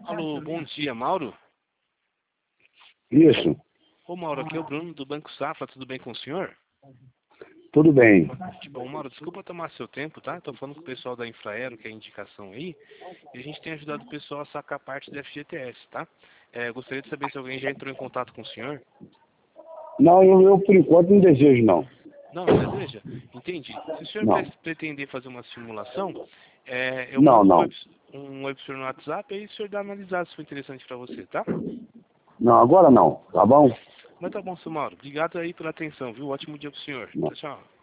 Alô, bom dia, Mauro? Isso, Ô, Mauro, aqui é o Bruno do Banco Safra, tudo bem com o senhor? tudo bem. Bom, Mauro, desculpa tomar seu tempo, tá? Tô falando com o pessoal da Infraero, que é a indicação aí, e a gente tem ajudado o pessoal a sacar parte do FGTS, tá? Gostaria de saber se alguém já entrou em contato com o senhor. Não, eu por enquanto não desejo, não. Não, não deseja? Entendi. Se o senhor Não, pretender fazer uma simulação, eu não, mando não. um oi pro senhor no WhatsApp e aí o senhor dá uma analisada se for interessante para você, tá? Não, agora não, tá bom? Mas tá bom, seu Mauro. Obrigado aí pela atenção, viu? Ótimo dia pro senhor. Não. Tchau, tchau.